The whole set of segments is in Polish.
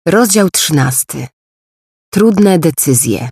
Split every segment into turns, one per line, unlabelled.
Rozdział 13. Trudne decyzje.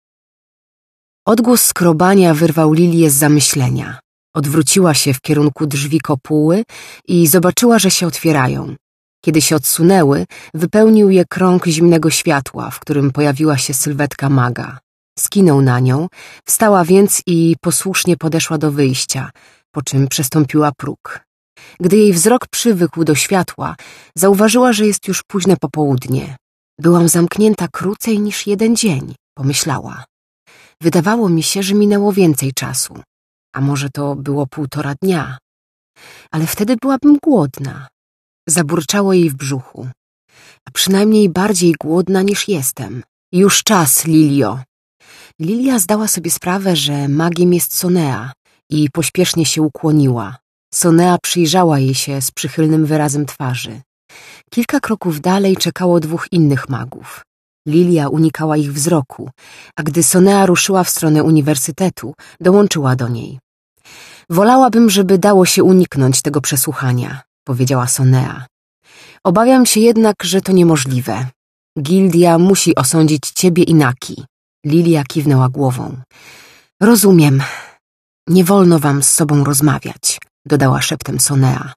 Odgłos skrobania wyrwał Lilię z zamyślenia. Odwróciła się w kierunku drzwi kopuły i zobaczyła, że się otwierają. Kiedy się odsunęły, wypełnił je krąg zimnego światła, w którym pojawiła się sylwetka maga. Skinął na nią, wstała więc i posłusznie podeszła do wyjścia, po czym przestąpiła próg. Gdy jej wzrok przywykł do światła, zauważyła, że jest już późne popołudnie. Byłam zamknięta krócej niż 1 dzień, pomyślała. Wydawało mi się, że minęło więcej czasu, a może to było 1,5 dnia. Ale wtedy byłabym głodna. Zaburczało jej w brzuchu. A przynajmniej bardziej głodna niż jestem. Już czas, Lilio. Lilia zdała sobie sprawę, że magiem jest Sonea i pośpiesznie się ukłoniła. Sonea przyjrzała jej się z przychylnym wyrazem twarzy. Kilka kroków dalej czekało 2 innych magów. Lilia unikała ich wzroku, a gdy Sonea ruszyła w stronę uniwersytetu, dołączyła do niej. Wolałabym, żeby dało się uniknąć tego przesłuchania, powiedziała Sonea. Obawiam się jednak, że to niemożliwe. Gildia musi osądzić ciebie i Naki. Lilia kiwnęła głową. Rozumiem. Nie wolno wam z sobą rozmawiać, dodała szeptem Sonea.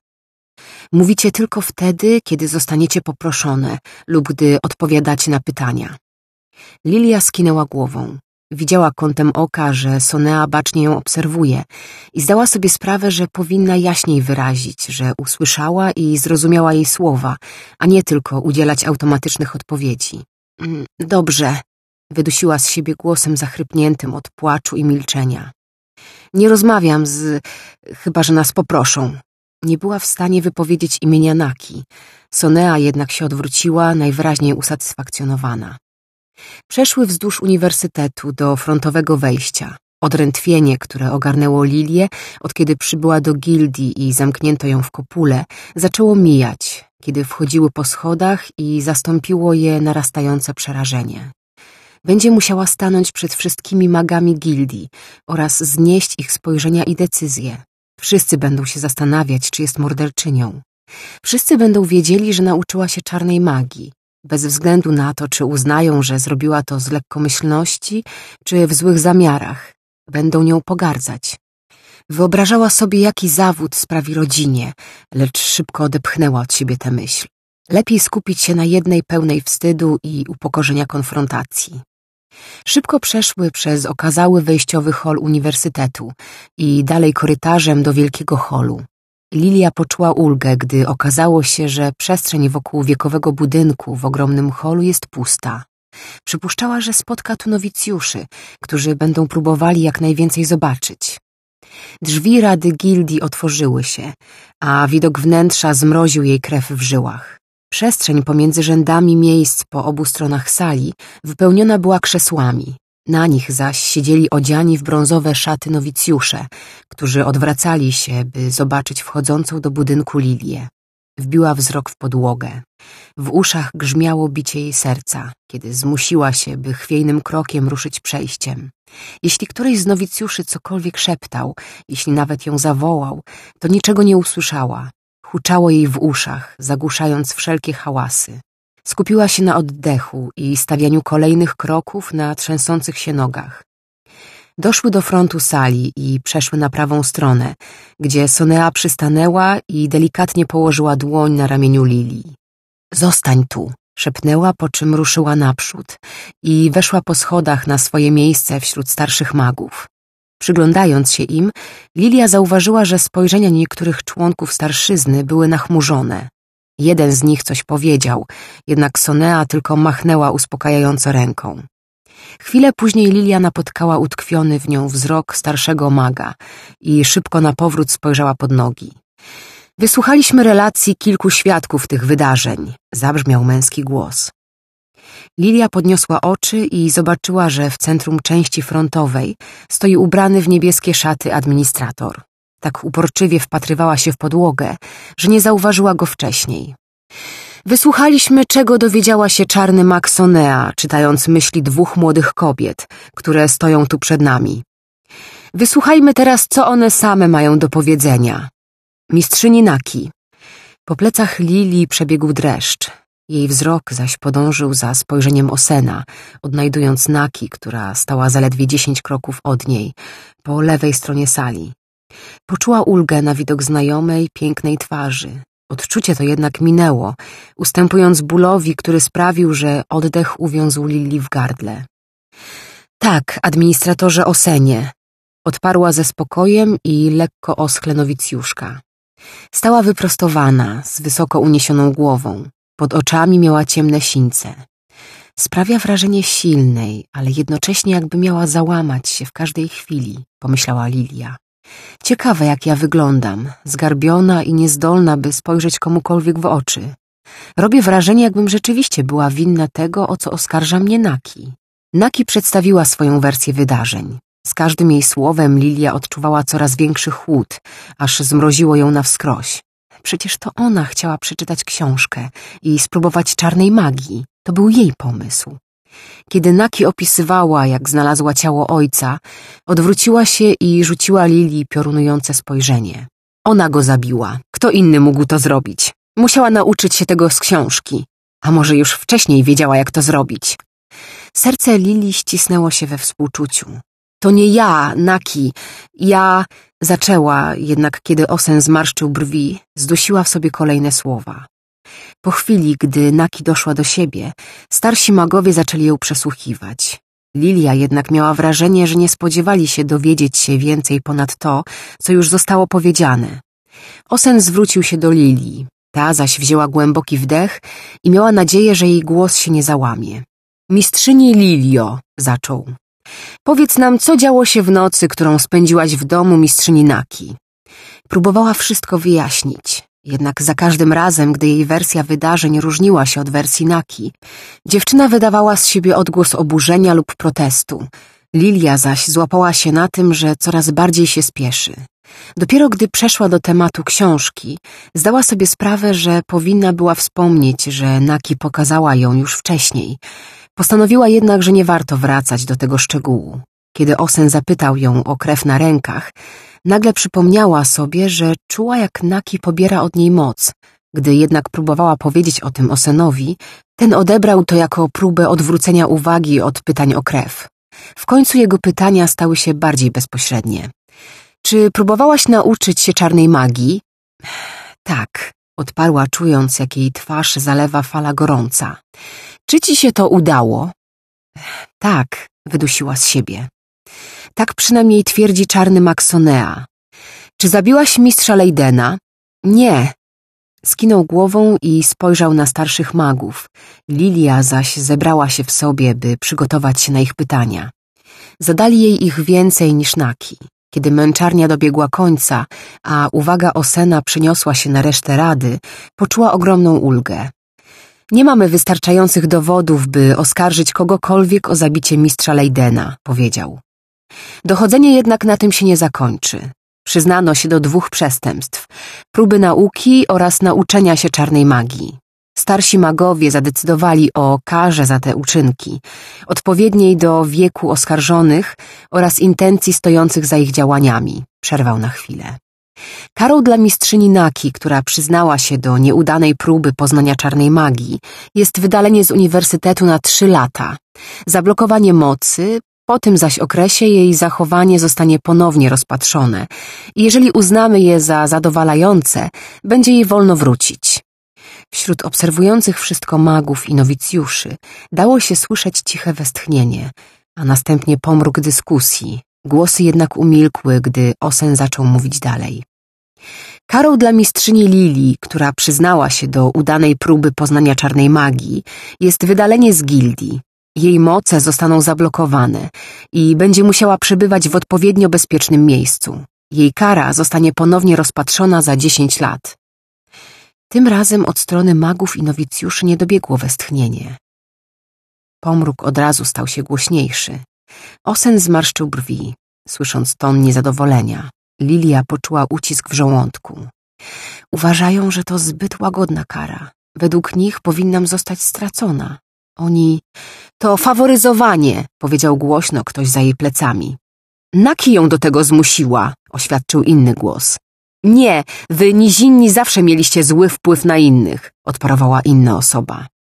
Mówicie tylko wtedy, kiedy zostaniecie poproszone lub gdy odpowiadacie na pytania. Lilia skinęła głową. Widziała kątem oka, że Sonea bacznie ją obserwuje i zdała sobie sprawę, że powinna jaśniej wyrazić, że usłyszała i zrozumiała jej słowa, a nie tylko udzielać automatycznych odpowiedzi. Dobrze, wydusiła z siebie głosem zachrypniętym od płaczu i milczenia. Nie rozmawiam chyba że nas poproszą. Nie była w stanie wypowiedzieć imienia Naki. Sonea jednak się odwróciła, najwyraźniej usatysfakcjonowana. Przeszły wzdłuż uniwersytetu do frontowego wejścia. Odrętwienie, które ogarnęło Lilię, od kiedy przybyła do gildii i zamknięto ją w kopule, zaczęło mijać, kiedy wchodziły po schodach i zastąpiło je narastające przerażenie. Będzie musiała stanąć przed wszystkimi magami gildii oraz znieść ich spojrzenia i decyzje. Wszyscy będą się zastanawiać, czy jest morderczynią. Wszyscy będą wiedzieli, że nauczyła się czarnej magii, bez względu na to, czy uznają, że zrobiła to z lekkomyślności, czy w złych zamiarach. Będą nią pogardzać. Wyobrażała sobie, jaki zawód sprawi rodzinie, lecz szybko odepchnęła od siebie tę myśl. Lepiej skupić się na jednej pełnej wstydu i upokorzenia konfrontacji. Szybko przeszły przez okazały wejściowy hol uniwersytetu i dalej korytarzem do wielkiego holu. Lilia poczuła ulgę, gdy okazało się, że przestrzeń wokół wiekowego budynku w ogromnym holu jest pusta. Przypuszczała, że spotka tu nowicjuszy, którzy będą próbowali jak najwięcej zobaczyć. Drzwi rady gildii otworzyły się, a widok wnętrza zmroził jej krew w żyłach. Przestrzeń pomiędzy rzędami miejsc po obu stronach sali wypełniona była krzesłami. Na nich zaś siedzieli odziani w brązowe szaty nowicjusze, którzy odwracali się, by zobaczyć wchodzącą do budynku Lilię. Wbiła wzrok w podłogę. W uszach grzmiało bicie jej serca, kiedy zmusiła się, by chwiejnym krokiem ruszyć przejściem. Jeśli któryś z nowicjuszy cokolwiek szeptał, jeśli nawet ją zawołał, to niczego nie usłyszała. Huczało jej w uszach, zagłuszając wszelkie hałasy. Skupiła się na oddechu i stawianiu kolejnych kroków na trzęsących się nogach. Doszły do frontu sali i przeszły na prawą stronę, gdzie Sonea przystanęła i delikatnie położyła dłoń na ramieniu Lilii. Zostań tu, szepnęła, po czym ruszyła naprzód i weszła po schodach na swoje miejsce wśród starszych magów. Przyglądając się im, Lilia zauważyła, że spojrzenia niektórych członków starszyzny były nachmurzone. Jeden z nich coś powiedział, jednak Sonea tylko machnęła uspokajająco ręką. Chwilę później Lilia napotkała utkwiony w nią wzrok starszego maga i szybko na powrót spojrzała pod nogi. Wysłuchaliśmy relacji kilku świadków tych wydarzeń, zabrzmiał męski głos. Lilia podniosła oczy i zobaczyła, że w centrum części frontowej stoi ubrany w niebieskie szaty administrator. Tak uporczywie wpatrywała się w podłogę, że nie zauważyła go wcześniej. Wysłuchaliśmy, czego dowiedziała się czarny mag Sonea, czytając myśli 2 młodych kobiet, które stoją tu przed nami. Wysłuchajmy teraz, co one same mają do powiedzenia. Mistrzyni Naki. Po plecach Lilii przebiegł dreszcz. Jej wzrok zaś podążył za spojrzeniem Osena, odnajdując Naki, która stała zaledwie 10 kroków od niej, po lewej stronie sali. Poczuła ulgę na widok znajomej, pięknej twarzy. Odczucie to jednak minęło, ustępując bólowi, który sprawił, że oddech uwiązł Lili w gardle. Tak, administratorze Osenie, odparła ze spokojem i lekko oschle nowicjuszka. Stała wyprostowana, z wysoko uniesioną głową. Pod oczami miała ciemne sińce. Sprawia wrażenie silnej, ale jednocześnie jakby miała załamać się w każdej chwili, pomyślała Lilia. Ciekawe, jak ja wyglądam, zgarbiona i niezdolna, by spojrzeć komukolwiek w oczy. Robię wrażenie, jakbym rzeczywiście była winna tego, o co oskarża mnie Naki. Naki przedstawiła swoją wersję wydarzeń. Z każdym jej słowem Lilia odczuwała coraz większy chłód, aż zmroziło ją na wskroś. Przecież to ona chciała przeczytać książkę i spróbować czarnej magii. To był jej pomysł. Kiedy Naki opisywała, jak znalazła ciało ojca, odwróciła się i rzuciła Lilii piorunujące spojrzenie. Ona go zabiła. Kto inny mógł to zrobić? Musiała nauczyć się tego z książki. A może już wcześniej wiedziała, jak to zrobić? Serce Lilii ścisnęło się we współczuciu. To nie ja, Naki. Ja... Zaczęła, jednak kiedy Osen zmarszczył brwi, zdusiła w sobie kolejne słowa. Po chwili, gdy Naki doszła do siebie, starsi magowie zaczęli ją przesłuchiwać. Lilia jednak miała wrażenie, że nie spodziewali się dowiedzieć się więcej ponad to, co już zostało powiedziane. Osen zwrócił się do Lilii, ta zaś wzięła głęboki wdech i miała nadzieję, że jej głos się nie załamie. Mistrzyni Lilio, zaczął. Powiedz nam, co działo się w nocy, którą spędziłaś w domu mistrzyni Naki. Próbowała wszystko wyjaśnić, jednak za każdym razem, gdy jej wersja wydarzeń różniła się od wersji Naki, dziewczyna wydawała z siebie odgłos oburzenia lub protestu. Lilia zaś złapała się na tym, że coraz bardziej się spieszy. Dopiero gdy przeszła do tematu książki, zdała sobie sprawę, że powinna była wspomnieć, że Naki pokazała ją już wcześniej. Postanowiła jednak, że nie warto wracać do tego szczegółu. Kiedy Osen zapytał ją o krew na rękach, nagle przypomniała sobie, że czuła, jak Naki pobiera od niej moc. Gdy jednak próbowała powiedzieć o tym Osenowi, ten odebrał to jako próbę odwrócenia uwagi od pytań o krew. W końcu jego pytania stały się bardziej bezpośrednie. Czy próbowałaś nauczyć się czarnej magii? Tak, odparła, czując, jak jej twarz zalewa fala gorąca. Czy ci się to udało? Tak, wydusiła z siebie. Tak przynajmniej twierdzi czarny Maxonea. Czy zabiłaś mistrza Leydena? Nie. Skinął głową i spojrzał na starszych magów. Lilia zaś zebrała się w sobie, by przygotować się na ich pytania. Zadali jej ich więcej niż Naki. Kiedy męczarnia dobiegła końca, a uwaga Osena przeniosła się na resztę rady, poczuła ogromną ulgę. Nie mamy wystarczających dowodów, by oskarżyć kogokolwiek o zabicie mistrza Leydena, powiedział. Dochodzenie jednak na tym się nie zakończy. Przyznano się do 2 przestępstw, próby nauki oraz nauczenia się czarnej magii. Starsi magowie zadecydowali o karze za te uczynki, odpowiedniej do wieku oskarżonych oraz intencji stojących za ich działaniami. Przerwał na chwilę. Karą dla mistrzyni Naki, która przyznała się do nieudanej próby poznania czarnej magii, jest wydalenie z uniwersytetu na 3 lata, zablokowanie mocy, po tym zaś okresie jej zachowanie zostanie ponownie rozpatrzone i jeżeli uznamy je za zadowalające, będzie jej wolno wrócić. Wśród obserwujących wszystko magów i nowicjuszy dało się słyszeć ciche westchnienie, a następnie pomruk dyskusji. Głosy jednak umilkły, gdy Osen zaczął mówić dalej. Karą dla mistrzyni Lilii, która przyznała się do udanej próby poznania czarnej magii, jest wydalenie z gildii. Jej moce zostaną zablokowane i będzie musiała przebywać w odpowiednio bezpiecznym miejscu. Jej kara zostanie ponownie rozpatrzona za 10 lat. Tym razem od strony magów i nowicjuszy nie dobiegło westchnienie. Pomruk od razu stał się głośniejszy. Osen zmarszczył brwi, słysząc ton niezadowolenia. Lilia poczuła ucisk w żołądku. Uważają, że to zbyt łagodna kara. Według nich powinnam zostać stracona. Oni... To faworyzowanie, powiedział głośno ktoś za jej plecami. Naki ją do tego zmusiła, oświadczył inny głos. Nie, wy nizinni zawsze mieliście zły wpływ na innych, odparowała inna osoba.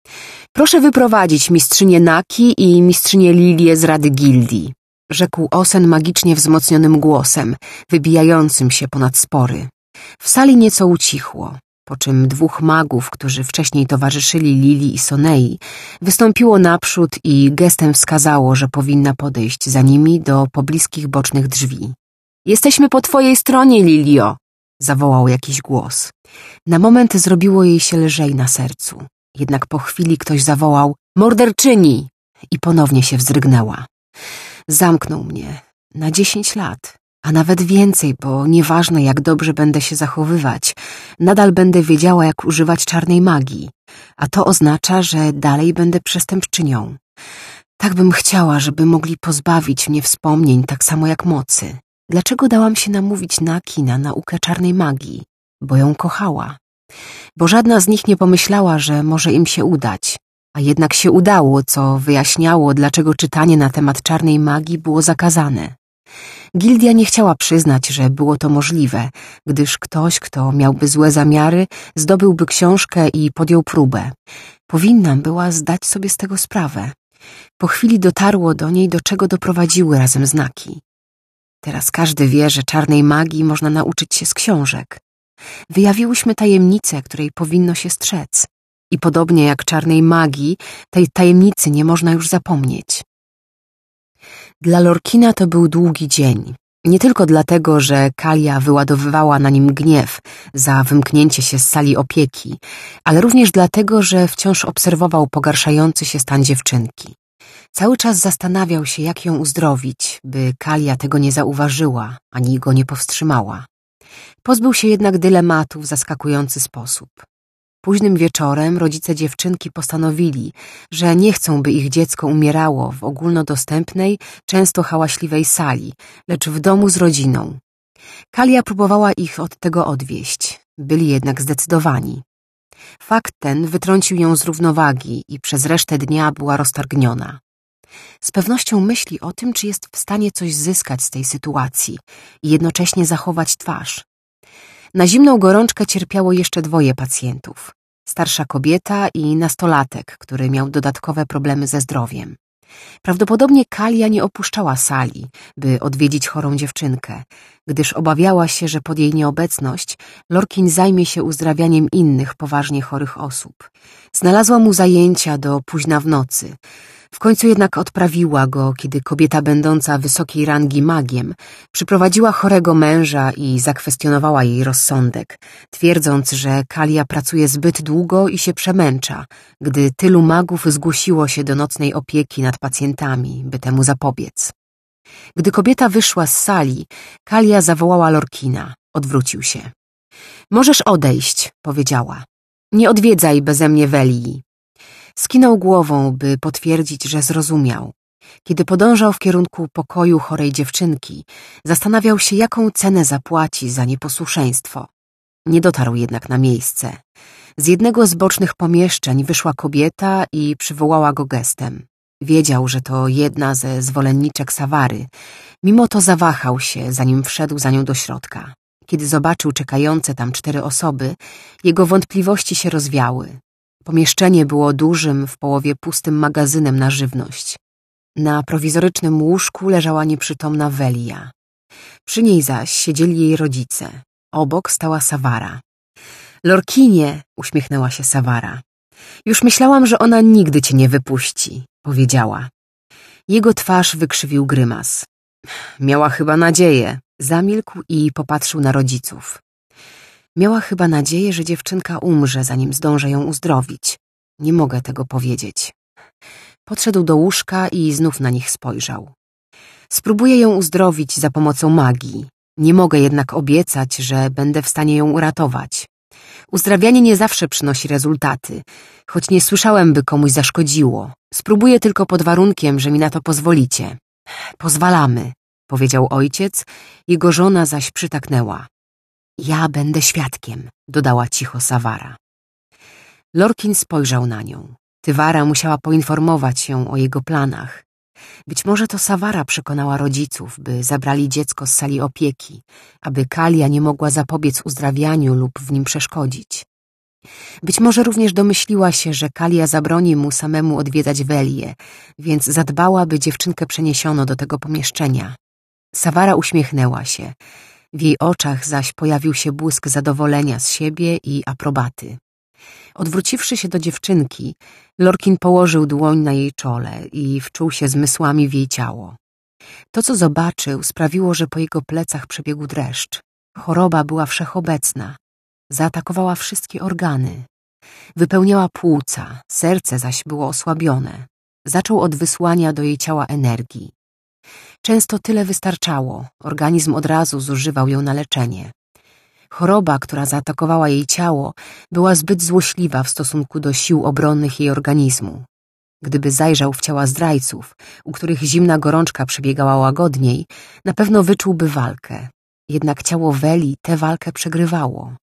Proszę wyprowadzić mistrzynię Naki i mistrzynię Lilię z Rady Gildii, rzekł Osen magicznie wzmocnionym głosem, wybijającym się ponad spory. W sali nieco ucichło, po czym dwóch magów, którzy wcześniej towarzyszyli Lilii i Sonei, wystąpiło naprzód i gestem wskazało, że powinna podejść za nimi do pobliskich bocznych drzwi. Jesteśmy po twojej stronie, Lilio! Zawołał jakiś głos. Na moment zrobiło jej się lżej na sercu. Jednak po chwili ktoś zawołał morderczyni i ponownie się wzdrygnęła. Zamknął mnie na 10 lat, a nawet więcej, bo nieważne jak dobrze będę się zachowywać, nadal będę wiedziała jak używać czarnej magii, a to oznacza, że dalej będę przestępczynią. Tak bym chciała, żeby mogli pozbawić mnie wspomnień tak samo jak mocy. Dlaczego dałam się namówić Naki na naukę czarnej magii? Bo ją kochała. Bo żadna z nich nie pomyślała, że może im się udać. A jednak się udało, co wyjaśniało, dlaczego czytanie na temat czarnej magii było zakazane. Gildia nie chciała przyznać, że było to możliwe, gdyż ktoś, kto miałby złe zamiary, zdobyłby książkę i podjął próbę. Powinnam była zdać sobie z tego sprawę. Po chwili dotarło do niej, do czego doprowadziły razem znaki. Teraz każdy wie, że czarnej magii można nauczyć się z książek. Wyjawiłyśmy tajemnicę, której powinno się strzec. I podobnie jak czarnej magii, tej tajemnicy nie można już zapomnieć. Dla Lorkina to był długi dzień. Nie tylko dlatego, że Kalia wyładowywała na nim gniew za wymknięcie się z sali opieki, ale również dlatego, że wciąż obserwował pogarszający się stan dziewczynki. Cały czas zastanawiał się, jak ją uzdrowić, by Kalia tego nie zauważyła, ani go nie powstrzymała. Pozbył się jednak dylematu w zaskakujący sposób. Późnym wieczorem rodzice dziewczynki postanowili, że nie chcą, by ich dziecko umierało w ogólnodostępnej, często hałaśliwej sali, lecz w domu z rodziną. Kalia próbowała ich od tego odwieść, byli jednak zdecydowani. Fakt ten wytrącił ją z równowagi i przez resztę dnia była roztargniona. Z pewnością myśli o tym, czy jest w stanie coś zyskać z tej sytuacji i jednocześnie zachować twarz. Na zimną gorączkę cierpiało jeszcze 2 pacjentów. Starsza kobieta i nastolatek, który miał dodatkowe problemy ze zdrowiem. Prawdopodobnie Kalia nie opuszczała sali, by odwiedzić chorą dziewczynkę, gdyż obawiała się, że pod jej nieobecność Lorkin zajmie się uzdrawianiem innych poważnie chorych osób. Znalazła mu zajęcia do późna w nocy. W końcu jednak odprawiła go, kiedy kobieta będąca wysokiej rangi magiem przyprowadziła chorego męża i zakwestionowała jej rozsądek, twierdząc, że Kalia pracuje zbyt długo i się przemęcza, gdy tylu magów zgłosiło się do nocnej opieki nad pacjentami, by temu zapobiec. Gdy kobieta wyszła z sali, Kalia zawołała Lorkina. Odwrócił się. Możesz odejść, powiedziała. Nie odwiedzaj beze mnie Welii. Skinął głową, by potwierdzić, że zrozumiał. Kiedy podążał w kierunku pokoju chorej dziewczynki, zastanawiał się, jaką cenę zapłaci za nieposłuszeństwo. Nie dotarł jednak na miejsce. Z jednego z bocznych pomieszczeń wyszła kobieta i przywołała go gestem. Wiedział, że to jedna ze zwolenniczek Sawary. Mimo to zawahał się, zanim wszedł za nią do środka. Kiedy zobaczył czekające tam 4 osoby, jego wątpliwości się rozwiały. Pomieszczenie było dużym, w połowie pustym magazynem na żywność. Na prowizorycznym łóżku leżała nieprzytomna Welia. Przy niej zaś siedzieli jej rodzice. Obok stała Sawara. Lorkinie, uśmiechnęła się Sawara. Już myślałam, że ona nigdy cię nie wypuści, powiedziała. Jego twarz wykrzywił grymas. Miała chyba nadzieję. Zamilkł i popatrzył na rodziców. Miała chyba nadzieję, że dziewczynka umrze, zanim zdążę ją uzdrowić. Nie mogę tego powiedzieć. Podszedł do łóżka i znów na nich spojrzał. Spróbuję ją uzdrowić za pomocą magii. Nie mogę jednak obiecać, że będę w stanie ją uratować. Uzdrawianie nie zawsze przynosi rezultaty, choć nie słyszałem, by komuś zaszkodziło. Spróbuję tylko pod warunkiem, że mi na to pozwolicie. Pozwalamy, powiedział ojciec, jego żona zaś przytaknęła. Ja będę świadkiem, dodała cicho Sawara. Lorkin spojrzał na nią. Tywara musiała poinformować ją o jego planach. Być może to Sawara przekonała rodziców, by zabrali dziecko z sali opieki, aby Kalia nie mogła zapobiec uzdrawianiu lub w nim przeszkodzić. Być może również domyśliła się, że Kalia zabroni mu samemu odwiedzać Velię, więc zadbała, by dziewczynkę przeniesiono do tego pomieszczenia. Sawara uśmiechnęła się. W jej oczach zaś pojawił się błysk zadowolenia z siebie i aprobaty. Odwróciwszy się do dziewczynki, Lorkin położył dłoń na jej czole i wczuł się zmysłami w jej ciało. To, co zobaczył, sprawiło, że po jego plecach przebiegł dreszcz. Choroba była wszechobecna. Zaatakowała wszystkie organy. Wypełniała płuca, serce zaś było osłabione. Zaczął od wysłania do jej ciała energii. Często tyle wystarczało, organizm od razu zużywał ją na leczenie. Choroba, która zaatakowała jej ciało, była zbyt złośliwa w stosunku do sił obronnych jej organizmu. Gdyby zajrzał w ciała zdrajców, u których zimna gorączka przebiegała łagodniej, na pewno wyczułby walkę. Jednak ciało Veli tę walkę przegrywało.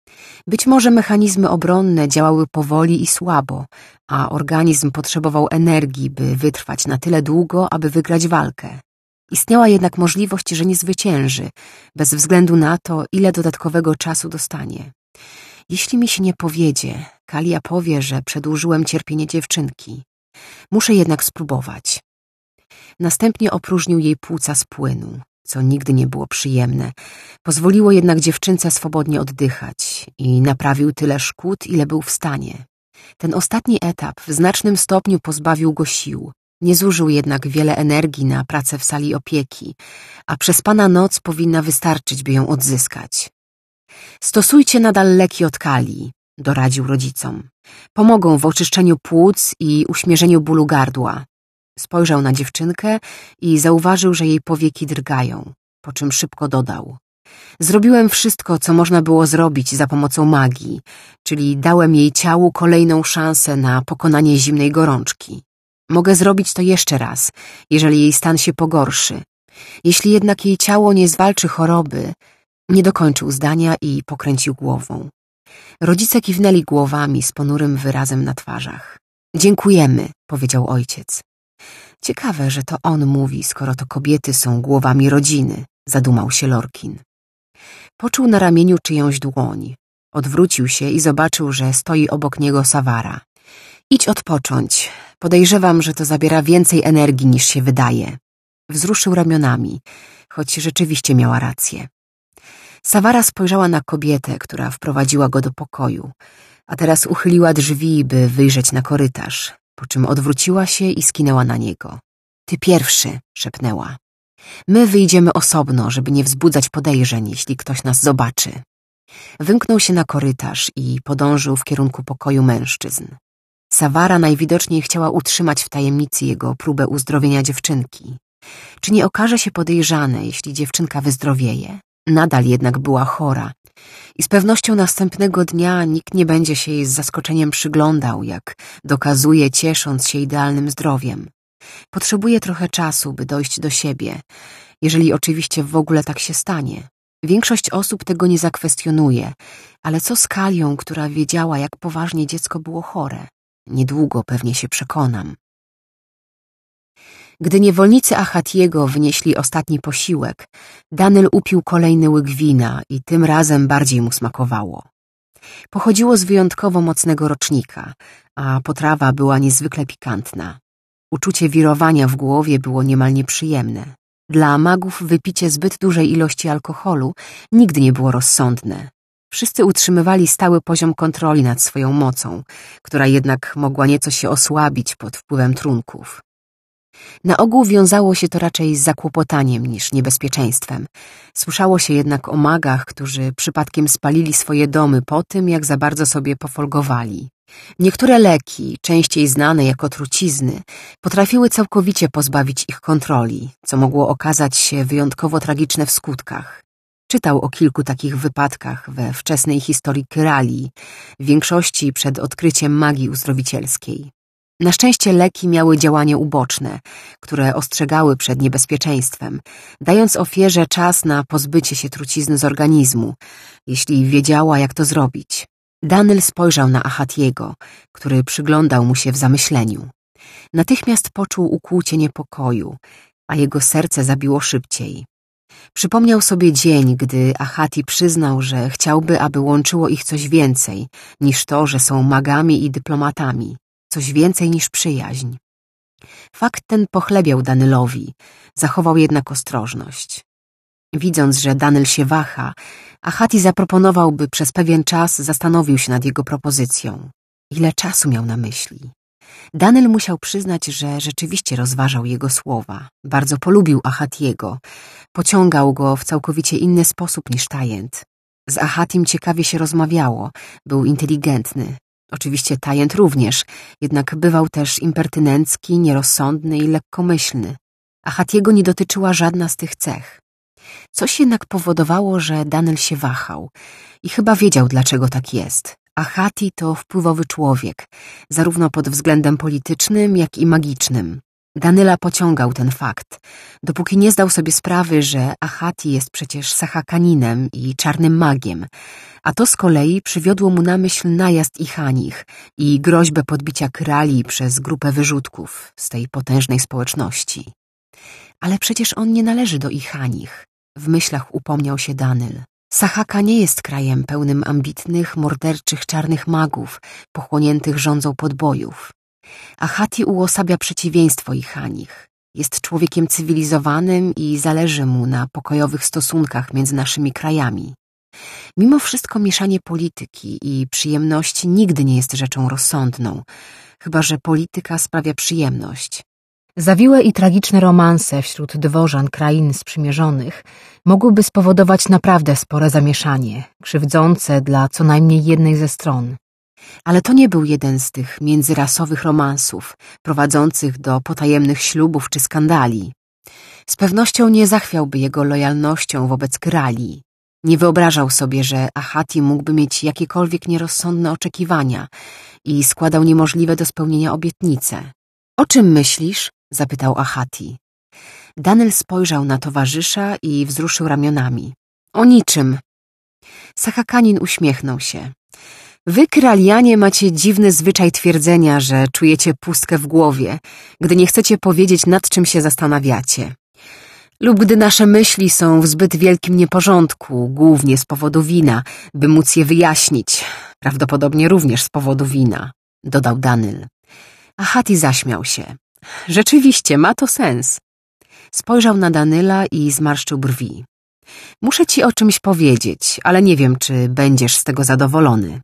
Być może mechanizmy obronne działały powoli i słabo, a organizm potrzebował energii, by wytrwać na tyle długo, aby wygrać walkę. Istniała jednak możliwość, że nie zwycięży, bez względu na to, ile dodatkowego czasu dostanie. Jeśli mi się nie powiedzie, Kalia powie, że przedłużyłem cierpienie dziewczynki. Muszę jednak spróbować. Następnie opróżnił jej płuca z płynu, co nigdy nie było przyjemne. Pozwoliło jednak dziewczynce swobodnie oddychać i naprawił tyle szkód, ile był w stanie. Ten ostatni etap w znacznym stopniu pozbawił go sił. Nie zużył jednak wiele energii na pracę w sali opieki, a przespana noc powinna wystarczyć, by ją odzyskać. Stosujcie nadal leki od Kalii, doradził rodzicom. Pomogą w oczyszczeniu płuc i uśmierzeniu bólu gardła. Spojrzał na dziewczynkę i zauważył, że jej powieki drgają, po czym szybko dodał. Zrobiłem wszystko, co można było zrobić za pomocą magii, czyli dałem jej ciału kolejną szansę na pokonanie zimnej gorączki. Mogę zrobić to jeszcze raz, jeżeli jej stan się pogorszy. Jeśli jednak jej ciało nie zwalczy choroby, nie dokończył zdania i pokręcił głową. Rodzice kiwnęli głowami z ponurym wyrazem na twarzach. Dziękujemy, powiedział ojciec. Ciekawe, że to on mówi, skoro to kobiety są głowami rodziny, zadumał się Lorkin. Poczuł na ramieniu czyjąś dłoń. Odwrócił się i zobaczył, że stoi obok niego Sawara. Idź odpocząć. Podejrzewam, że to zabiera więcej energii niż się wydaje. Wzruszył ramionami, choć rzeczywiście miała rację. Sawara spojrzała na kobietę, która wprowadziła go do pokoju, a teraz uchyliła drzwi, by wyjrzeć na korytarz, po czym odwróciła się i skinęła na niego. Ty pierwszy, szepnęła. My wyjdziemy osobno, żeby nie wzbudzać podejrzeń, jeśli ktoś nas zobaczy. Wymknął się na korytarz i podążył w kierunku pokoju mężczyzn. Sawara najwidoczniej chciała utrzymać w tajemnicy jego próbę uzdrowienia dziewczynki. Czy nie okaże się podejrzane, jeśli dziewczynka wyzdrowieje? Nadal jednak była chora i z pewnością następnego dnia nikt nie będzie się jej z zaskoczeniem przyglądał, jak dokazuje, ciesząc się idealnym zdrowiem. Potrzebuje trochę czasu, by dojść do siebie, jeżeli oczywiście w ogóle tak się stanie. Większość osób tego nie zakwestionuje, ale co z Kalią, która wiedziała, jak poważnie dziecko było chore? Niedługo pewnie się przekonam. Gdy niewolnicy Ahatiego wynieśli ostatni posiłek, Danyl upił kolejny łyk wina i tym razem bardziej mu smakowało. Pochodziło z wyjątkowo mocnego rocznika, a potrawa była niezwykle pikantna. Uczucie wirowania w głowie było niemal nieprzyjemne. Dla magów wypicie zbyt dużej ilości alkoholu nigdy nie było rozsądne. Wszyscy utrzymywali stały poziom kontroli nad swoją mocą, która jednak mogła nieco się osłabić pod wpływem trunków. Na ogół wiązało się to raczej z zakłopotaniem niż niebezpieczeństwem. Słyszało się jednak o magach, którzy przypadkiem spalili swoje domy po tym, jak za bardzo sobie pofolgowali. Niektóre leki, częściej znane jako trucizny, potrafiły całkowicie pozbawić ich kontroli, co mogło okazać się wyjątkowo tragiczne w skutkach. Czytał o kilku takich wypadkach we wczesnej historii Kyralii, w większości przed odkryciem magii uzdrowicielskiej. Na szczęście leki miały działanie uboczne, które ostrzegały przed niebezpieczeństwem, dając ofierze czas na pozbycie się trucizny z organizmu, jeśli wiedziała, jak to zrobić. Danyl spojrzał na Ahatiego, który przyglądał mu się w zamyśleniu. Natychmiast poczuł ukłucie niepokoju, a jego serce zabiło szybciej. Przypomniał sobie dzień, gdy Ahati przyznał, że chciałby, aby łączyło ich coś więcej niż to, że są magami i dyplomatami, coś więcej niż przyjaźń. Fakt ten pochlebiał Danylowi, zachował jednak ostrożność. Widząc, że Danyl się waha, Ahati zaproponował, by przez pewien czas zastanowił się nad jego propozycją. Ile czasu miał na myśli? Danyl musiał przyznać, że rzeczywiście rozważał jego słowa. Bardzo polubił Ahatiego. Pociągał go w całkowicie inny sposób niż Tajent. Z Ahatim ciekawie się rozmawiało. Był inteligentny. Oczywiście Tajent również, jednak bywał też impertynencki, nierozsądny i lekkomyślny. Ahatiego nie dotyczyła żadna z tych cech. Coś jednak powodowało, że Danyl się wahał i chyba wiedział, dlaczego tak jest. Ahati to wpływowy człowiek, zarówno pod względem politycznym, jak i magicznym. Danyla pociągał ten fakt, dopóki nie zdał sobie sprawy, że Ahati jest przecież Sahakaninem i czarnym magiem, a to z kolei przywiodło mu na myśl najazd Ichanich i groźbę podbicia Kyralii przez grupę wyrzutków z tej potężnej społeczności. Ale przecież on nie należy do Ichanich. W myślach upomniał się Danyl. Sahaka nie jest krajem pełnym ambitnych, morderczych czarnych magów, pochłoniętych rządzą podbojów. Ahati uosabia przeciwieństwo Ichanich. Jest człowiekiem cywilizowanym i zależy mu na pokojowych stosunkach między naszymi krajami. Mimo wszystko mieszanie polityki i przyjemności nigdy nie jest rzeczą rozsądną, chyba że polityka sprawia przyjemność. Zawiłe i tragiczne romanse wśród dworzan krain sprzymierzonych mogłyby spowodować naprawdę spore zamieszanie, krzywdzące dla co najmniej jednej ze stron. Ale to nie był jeden z tych międzyrasowych romansów, prowadzących do potajemnych ślubów czy skandali. Z pewnością nie zachwiałby jego lojalnością wobec Kyralii. Nie wyobrażał sobie, że Ahati mógłby mieć jakiekolwiek nierozsądne oczekiwania i składał niemożliwe do spełnienia obietnice. O czym myślisz? Zapytał Ahati. Danyl spojrzał na towarzysza i wzruszył ramionami. O niczym. Sahakanin uśmiechnął się. Wy, Kyralianie, macie dziwny zwyczaj twierdzenia, że czujecie pustkę w głowie, gdy nie chcecie powiedzieć, nad czym się zastanawiacie. Lub gdy nasze myśli są w zbyt wielkim nieporządku, głównie z powodu wina, by móc je wyjaśnić. Prawdopodobnie również z powodu wina, dodał Danyl. Ahati zaśmiał się. Rzeczywiście, ma to sens. Spojrzał na Danyla i zmarszczył brwi. Muszę ci o czymś powiedzieć, ale nie wiem, czy będziesz z tego zadowolony.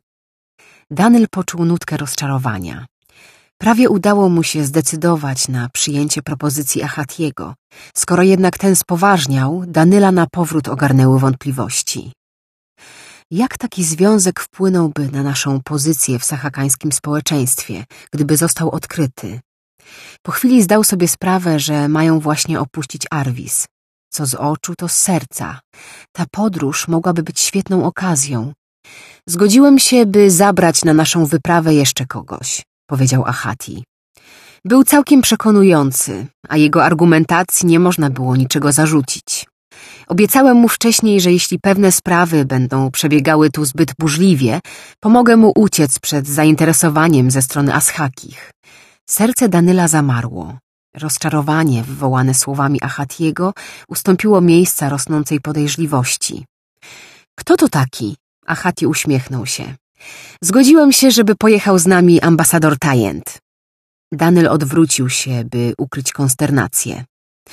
Danyl poczuł nutkę rozczarowania. Prawie udało mu się zdecydować na przyjęcie propozycji Ahatiego. Skoro jednak ten spoważniał, Danyla na powrót ogarnęły wątpliwości. Jak taki związek wpłynąłby na naszą pozycję w sahakańskim społeczeństwie, gdyby został odkryty? Po chwili zdał sobie sprawę, że mają właśnie opuścić Arwis. Co z oczu, to z serca. Ta podróż mogłaby być świetną okazją. Zgodziłem się, by zabrać na naszą wyprawę jeszcze kogoś, powiedział Ahati. Był całkiem przekonujący, a jego argumentacji nie można było niczego zarzucić. Obiecałem mu wcześniej, że jeśli pewne sprawy będą przebiegały tu zbyt burzliwie, pomogę mu uciec przed zainteresowaniem ze strony Ashakich. Serce Danyla zamarło. Rozczarowanie wywołane słowami Ahatiego ustąpiło miejsca rosnącej podejrzliwości. Kto to taki? Ahati uśmiechnął się. Zgodziłem się, żeby pojechał z nami ambasador Tajent. Danyl odwrócił się, by ukryć konsternację.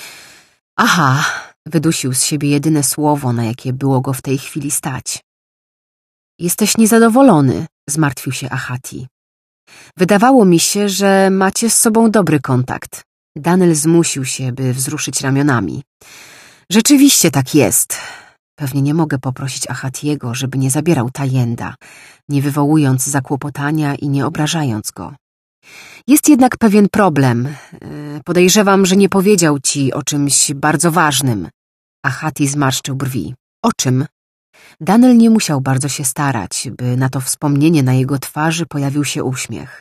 Aha, wydusił z siebie jedyne słowo, na jakie było go w tej chwili stać. Jesteś niezadowolony, zmartwił się Ahati. Wydawało mi się, że macie z sobą dobry kontakt. Danyl zmusił się, by wzruszyć ramionami. Rzeczywiście tak jest. Pewnie nie mogę poprosić Ahatiego, żeby nie zabierał Tajenda, nie wywołując zakłopotania i nie obrażając go. Jest jednak pewien problem. Podejrzewam, że nie powiedział ci o czymś bardzo ważnym. Ahati zmarszczył brwi. O czym? Danyl nie musiał bardzo się starać, by na to wspomnienie na jego twarzy pojawił się uśmiech.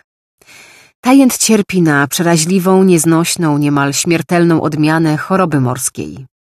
Tajent cierpi na przeraźliwą, nieznośną, niemal śmiertelną odmianę choroby morskiej.